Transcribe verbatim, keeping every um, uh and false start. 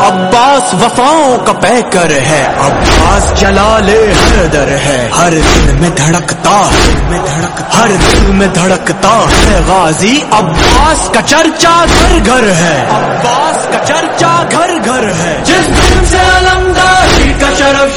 अब्बास वफाओं का पैकर है, अब्बास जलाले हैदर है। हर दिल में धड़कता में धड़कता हर दिल में धड़कता है गाजी अब्बास का चर्चा घर घर है, अब्बास का चर्चा घर घर है। जिस दिन से अलमदारी का शरफ